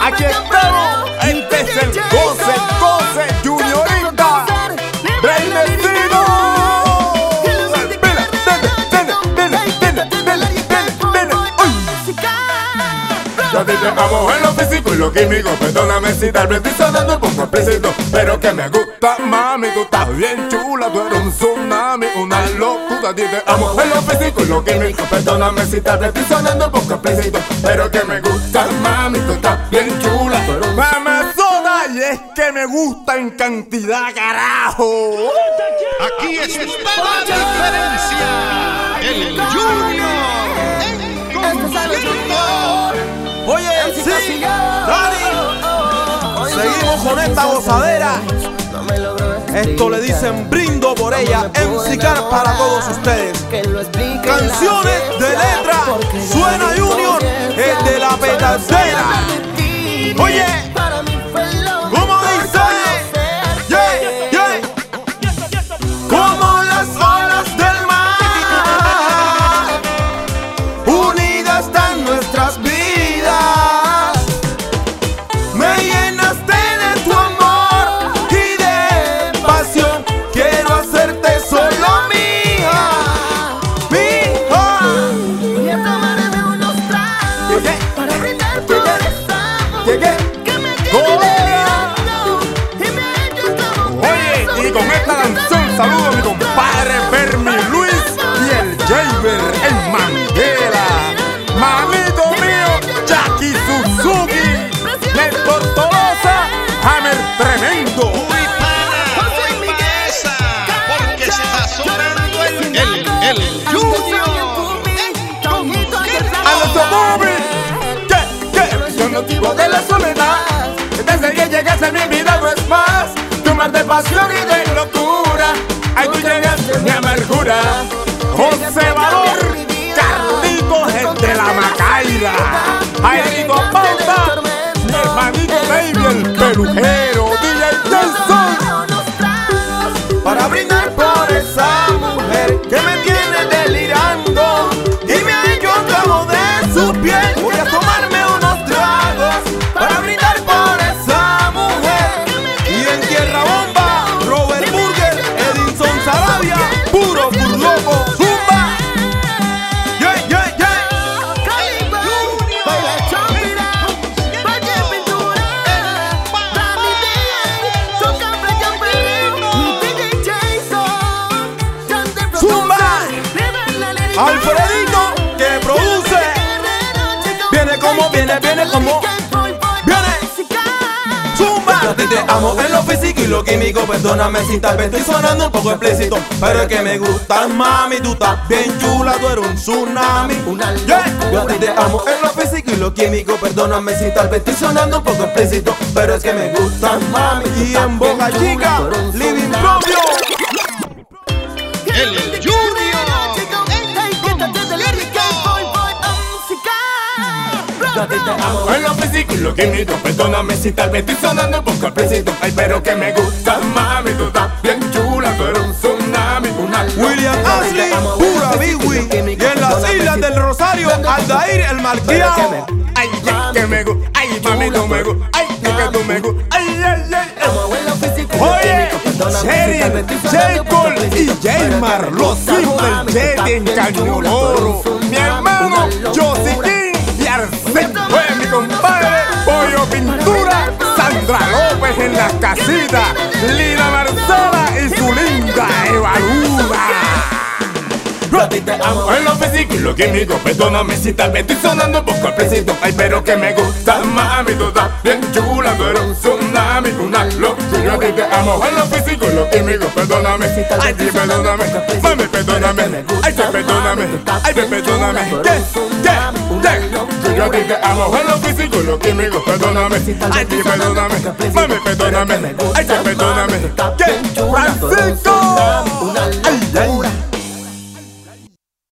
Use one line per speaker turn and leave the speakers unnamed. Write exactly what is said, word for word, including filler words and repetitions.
Aquí estamos, este es el goce, goce, Juniorita, Reinecino. Yo a ti te amo en lo físico y lo químico. Perdóname si tal vez estoy sonando un poco explícito, pero que me gusta, mami. Tú estás bien chula, tú eres un tsunami, una locura. A ti te amo en lo físico y lo químico. Perdóname si tal vez estoy sonando un poco explícito, pero que me gusta, mami. Tú estás bien chula, tú eres un mamazona. Y es que me gusta en cantidad, carajo.
Aquí está la diferencia. El Junior en concierto.
Oye, sí, Dani, seguimos con esta gozadera. Esto le dicen brindo por ella. M C Car para todos ustedes. Canciones de letra. Suena Junior, el de la petacera. Oye, ¿cómo dice? Yeah, yeah. Como las olas del mar, unidas están nuestras vidas. Me llenaste de tu amor y de pasión. Quiero hacerte solo mía, mija.
Voy a tomarme unos tragos para brindar por esa mujer que me tiene delirando y me ha hecho como
Oye, y con esta canción saludo a mi compadre Fermi Luis y el Jaber en Manguera. Mamito mío, Jackie Suzuki, Néstor Tolosa, Hammer Tremendo.
Uy, para, uy, para esa, porque está sonando el, el, el Junior en concierto.
A nuestro movie, que, que, yo no vivo de la soledad. Desde que llegaste a mi vida no es más. Tu mar de pasión y de locura. Ay, tú llegaste mi amargura. José Valor, Carlitos el de la Macaira, Jairito Pauta, mi hermanito Baby el pelujero, D J Nelson.
Para brindar por esa mujer que me tiene delirando y me ha hecho cabo de su piel. Voy a tomarme unos tragos para brindar por esa mujer. Y en Tierra Bomba, Robert Burger, Edinson Sarabia, puro burloco, zumba. Yeah, yeah, yeah. Alfredito, que produce, viene como viene, viene como viene. Zumba. Yo a ti te amo en lo físico y lo químico. Perdóname si tal vez estoy sonando un poco explícito, pero es que me gustas, mami. Tú estás bien chula, tú eres un tsunami. Yeah. Yo a ti te amo en lo físico y lo químico. Perdóname si tal vez estoy sonando un poco explícito, pero es que me gustas, mami. Y en Boca Chica, living propio.
El Junior
Yo a ti te amo en lo físico y lo químico. Perdóname si tal vez estoy sonando un poco explícito. Ay, pero que me gusta, mami. Tú estás bien chula, tú eres un tsunami, una locura.
William Ashley, pura Biwi. Y en las islas del Rosario, Aldair el Marqueado.
Ay, ay, que me gusta, ay, mami, tú me gusta. Ay, que tú me gusta. Ay, ay, ay. Oye, Cheryl, J. Cole y Jaymar, los hijos del Jet en Caño Oro. Mi hermano, Josie King y Arsen fue mi compadre. Pollo Pintura, Sandra López en las casitas, Lina Marcela y su linda Evaluda. Yo a ti te amo en lo físico y lo químico. Perdóname si tal vez estoy sonando un poco explícito. Ay, pero que me gusta, mami. Tú estás bien chula, tú eres un tsunami, una locura. Yo a ti te amo en lo físico y lo químico. Perdóname si tal vez, ay, perdóname, mami, perdóname. Ay, te perdóname, ay, te perdóname. ¿Qué? ¿Qué? Yo a ti te amo en lo físico y lo químico. Perdóname, ay, te perdóname, mami, perdóname. Ay, te perdóname. ¿Qué? Francisco.